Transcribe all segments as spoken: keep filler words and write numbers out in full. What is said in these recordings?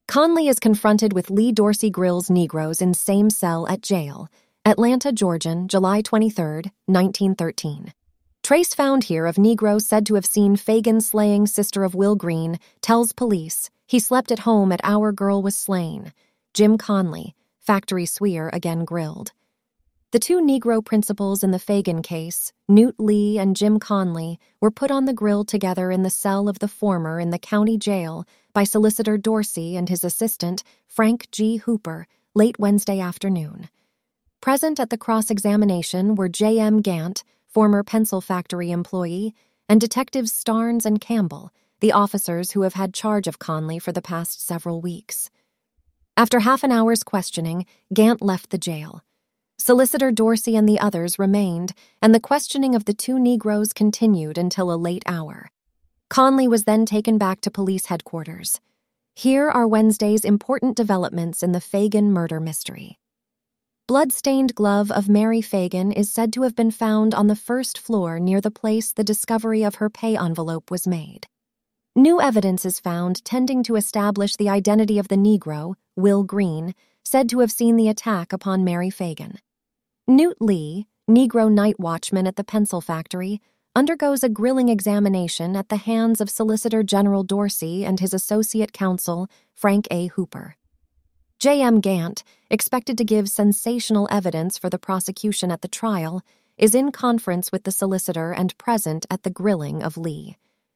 Conley is confronted with Lee Dorsey Grill's Negroes in same cell at jail. Atlanta, Georgia, July twenty-third, nineteen thirteen. Trace found here of Negro said to have seen Fagan slaying sister of Will Green tells police he slept at home at Our Girl was slain. Jim Conley, factory swear again grilled. The two Negro principals in the Fagan case, Newt Lee and Jim Conley, were put on the grill together in the cell of the former in the county jail by Solicitor Dorsey and his assistant, Frank G. Hooper, late Wednesday afternoon. Present at the cross-examination were J M Gant, former pencil factory employee, and Detectives Starnes and Campbell, the officers who have had charge of Conley for the past several weeks. After half an hour's questioning, Gant left the jail. Solicitor Dorsey and the others remained, and the questioning of the two Negroes continued until a late hour. Conley was then taken back to police headquarters. Here are Wednesday's important developments in the Fagan murder mystery. Blood-stained glove of Mary Fagan is said to have been found on the first floor near the place the discovery of her pay envelope was made. New evidence is found tending to establish the identity of the Negro, Will Green, said to have seen the attack upon Mary Fagan. Newt Lee, Negro night watchman at the pencil factory, undergoes a grilling examination at the hands of Solicitor General Dorsey and his associate counsel, Frank A. Hooper. J M Gant, expected to give sensational evidence for the prosecution at the trial, is in conference with the solicitor and present at the grilling of Lee.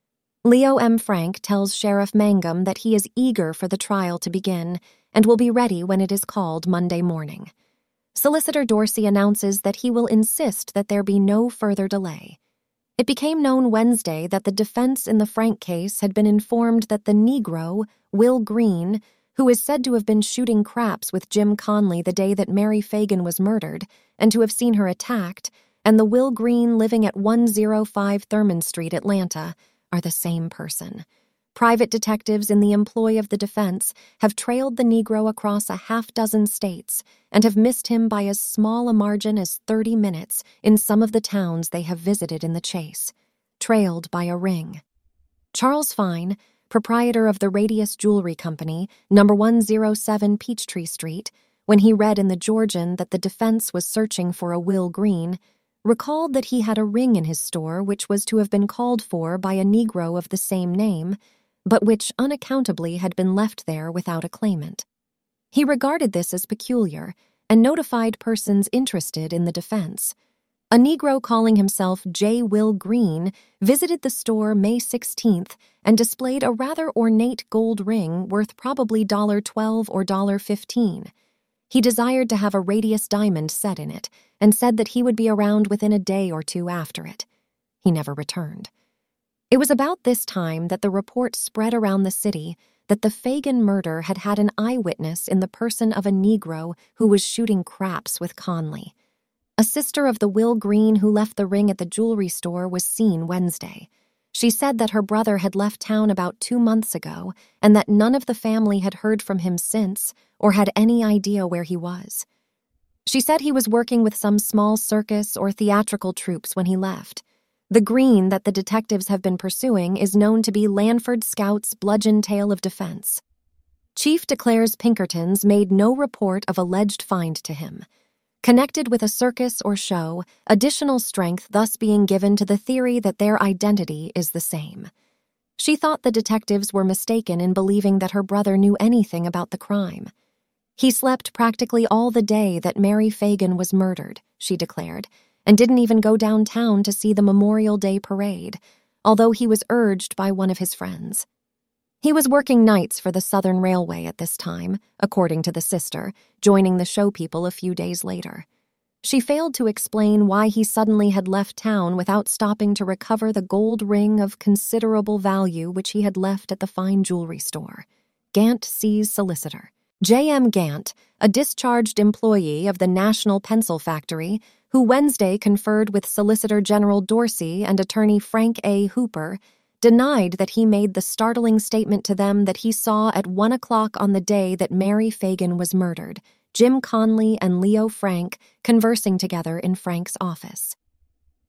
Leo M. Frank tells Sheriff Mangum that he is eager for the trial to begin and will be ready when it is called Monday morning. Solicitor Dorsey announces that he will insist that there be no further delay. It became known Wednesday that the defense in the Frank case had been informed that the Negro, Will Green, who is said to have been shooting craps with Jim Conley the day that Mary Fagan was murdered and to have seen her attacked, and the Will Green living at one oh five Thurman Street, Atlanta, are the same person. Private detectives in the employ of the defense have trailed the Negro across a half dozen states and have missed him by as small a margin as thirty minutes in some of the towns they have visited in the chase, trailed by a ring. Charles Fine, proprietor of the Radius Jewelry Company, number one oh seven Peachtree Street, when he read in the Georgian that the defense was searching for a Will Green, recalled that he had a ring in his store which was to have been called for by a Negro of the same name, but which unaccountably had been left there without a claimant. He regarded this as peculiar and notified persons interested in the defense. A Negro calling himself J. Will Green visited the store May sixteenth and displayed a rather ornate gold ring worth probably twelve dollars or fifteen dollars. He desired to have a Radius diamond set in it and said that he would be around within a day or two after it. He never returned. It was about this time that the report spread around the city that the Fagan murder had had an eyewitness in the person of a Negro who was shooting craps with Conley. A sister of the Will Green who left the ring at the jewelry store was seen Wednesday. She said that her brother had left town about two months ago and that none of the family had heard from him since or had any idea where he was. She said he was working with some small circus or theatrical troupes when he left. The Green that the detectives have been pursuing is known to be Lanford Scout's bludgeon tale of defense. Chief declares Pinkertons made no report of alleged find to him. Connected with a circus or show, additional strength thus being given to the theory that their identity is the same. She thought the detectives were mistaken in believing that her brother knew anything about the crime. He slept practically all the day that Mary Fagan was murdered, she declared, and didn't even go downtown to see the Memorial Day parade, although he was urged by one of his friends. He was working nights for the Southern Railway at this time, according to the sister, joining the show people a few days later. She failed to explain why he suddenly had left town without stopping to recover the gold ring of considerable value which he had left at the fine jewelry store. Gant sees solicitor. J M Gant, a discharged employee of the National Pencil Factory, who Wednesday conferred with Solicitor General Dorsey and attorney Frank A. Hooper, denied that he made the startling statement to them that he saw at one o'clock on the day that Mary Fagan was murdered, Jim Conley and Leo Frank conversing together in Frank's office.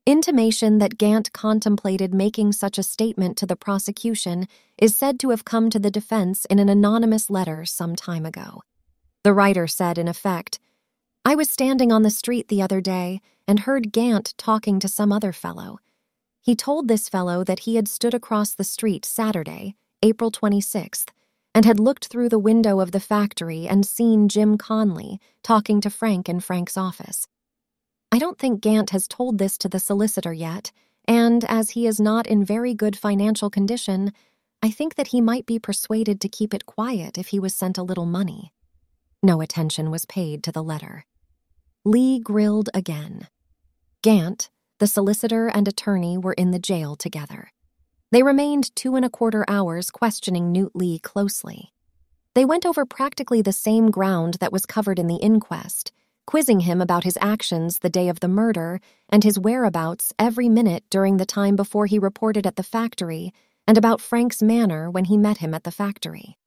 Intimation that Gant contemplated making such a statement to the prosecution is said to have come to the defense in an anonymous letter some time ago. The writer said, in effect, "I was standing on the street the other day and heard Gant talking to some other fellow. He told this fellow that he had stood across the street Saturday, April twenty-sixth, and had looked through the window of the factory and seen Jim Conley talking to Frank in Frank's office. I don't think Gant has told this to the solicitor yet, and as he is not in very good financial condition, I think that he might be persuaded to keep it quiet if he was sent a little money." No attention was paid to the letter. Lee grilled again. Gant, the solicitor and attorney, were in the jail together. They remained two and a quarter hours questioning Newt Lee closely. They went over practically the same ground that was covered in the inquest, quizzing him about his actions the day of the murder and his whereabouts every minute during the time before he reported at the factory, and about Frank's manner when he met him at the factory.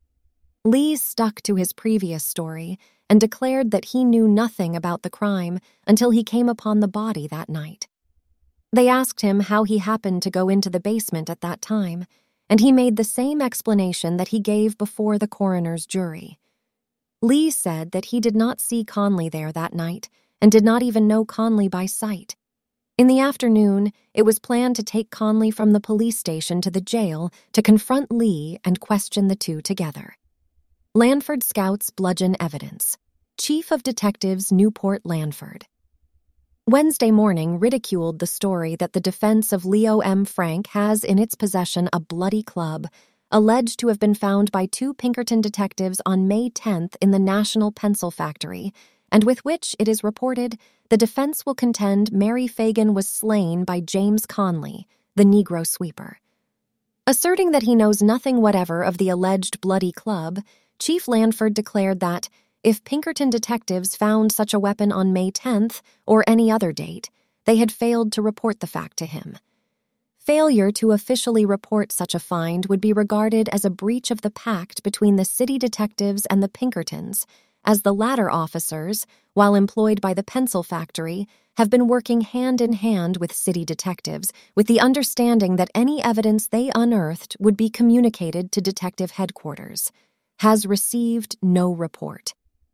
Lee stuck to his previous story and declared that he knew nothing about the crime until he came upon the body that night. They asked him how he happened to go into the basement at that time, and he made the same explanation that he gave before the coroner's jury. Lee said that he did not see Conley there that night and did not even know Conley by sight. In the afternoon, it was planned to take Conley from the police station to the jail to confront Lee and question the two together. Lanford Scouts bludgeon evidence. Chief of Detectives Newport Lanford. Wednesday morning ridiculed the story that the defense of Leo M. Frank has in its possession a bloody club, alleged to have been found by two Pinkerton detectives on May tenth in the National Pencil Factory, and with which, it is reported, the defense will contend Mary Fagan was slain by James Conley, the Negro sweeper. Asserting that he knows nothing whatever of the alleged bloody club, Chief Lanford declared that, if Pinkerton detectives found such a weapon on May tenth or any other date, they had failed to report the fact to him. Failure to officially report such a find would be regarded as a breach of the pact between the city detectives and the Pinkertons, as the latter officers, while employed by the pencil factory, have been working hand in hand with city detectives with the understanding that any evidence they unearthed would be communicated to detective headquarters. Has received no report.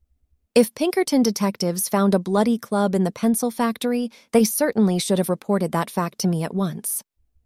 If Pinkerton detectives found a bloody club in the pencil factory, they certainly should have reported that fact to me at once.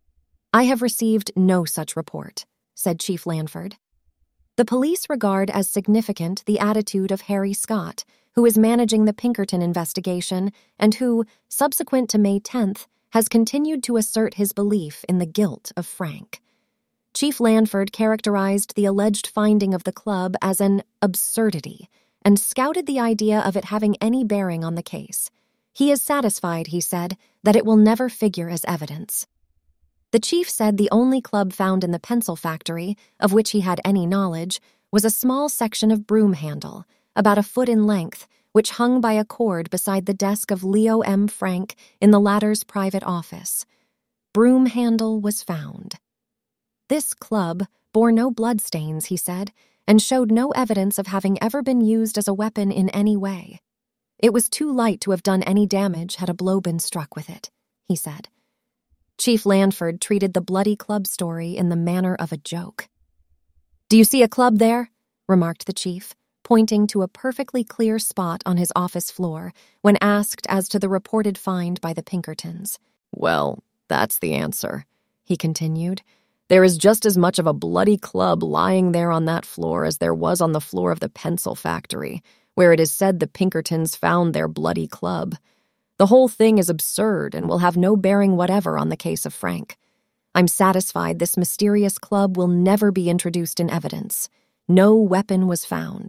I have received no such report, said Chief Lanford. The police regard as significant the attitude of Harry Scott, who is managing the Pinkerton investigation and who, subsequent to May tenth, has continued to assert his belief in the guilt of Frank. Chief Lanford characterized the alleged finding of the club as an absurdity and scouted the idea of it having any bearing on the case. He is satisfied, he said, that it will never figure as evidence. The chief said the only club found in the pencil factory, of which he had any knowledge, was a small section of broom handle, about a foot in length, which hung by a cord beside the desk of Leo M. Frank in the latter's private office. Broom handle was found. This club bore no bloodstains, he said, and showed no evidence of having ever been used as a weapon in any way. It was too light to have done any damage had a blow been struck with it, he said. Chief Lanford treated the bloody club story in the manner of a joke. "Do you see a club there?" remarked the chief, pointing to a perfectly clear spot on his office floor when asked as to the reported find by the Pinkertons. "Well, that's the answer," he continued. "There is just as much of a bloody club lying there on that floor as there was on the floor of the pencil factory, where it is said the Pinkertons found their bloody club. The whole thing is absurd and will have no bearing whatever on the case of Frank. I'm satisfied this mysterious club will never be introduced in evidence. No weapon was found."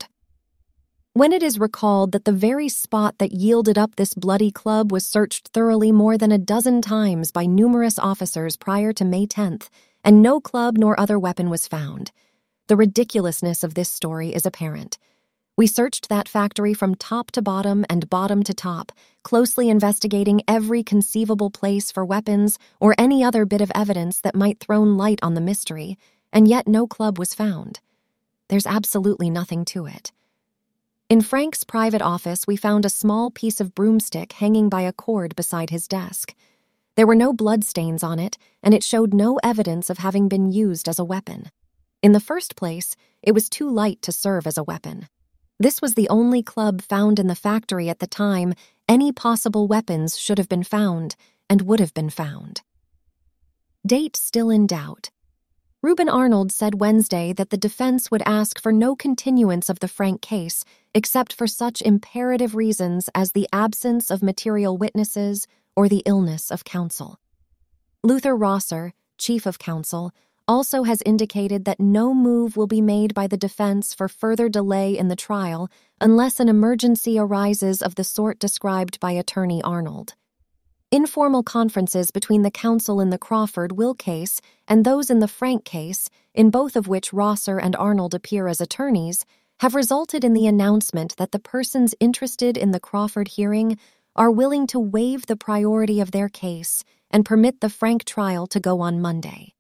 When it is recalled that the very spot that yielded up this bloody club was searched thoroughly more than a dozen times by numerous officers prior to May tenth, and no club nor other weapon was found, the ridiculousness of this story is apparent. We searched that factory from top to bottom and bottom to top, closely investigating every conceivable place for weapons or any other bit of evidence that might throw light on the mystery, and yet no club was found. There's absolutely nothing to it. In Frank's private office, we found a small piece of broomstick hanging by a cord beside his desk. There were no bloodstains on it, and it showed no evidence of having been used as a weapon. In the first place, it was too light to serve as a weapon. This was the only club found in the factory at the time any possible weapons should have been found and would have been found. Date still in doubt. Reuben Arnold said Wednesday that the defense would ask for no continuance of the Frank case except for such imperative reasons as the absence of material witnesses or the illness of counsel. Luther Rosser, chief of counsel, also has indicated that no move will be made by the defense for further delay in the trial unless an emergency arises of the sort described by Attorney Arnold. Informal conferences between the counsel in the Crawford Will case and those in the Frank case, in both of which Rosser and Arnold appear as attorneys, have resulted in the announcement that the persons interested in the Crawford hearing are willing to waive the priority of their case and permit the Frank trial to go on Monday.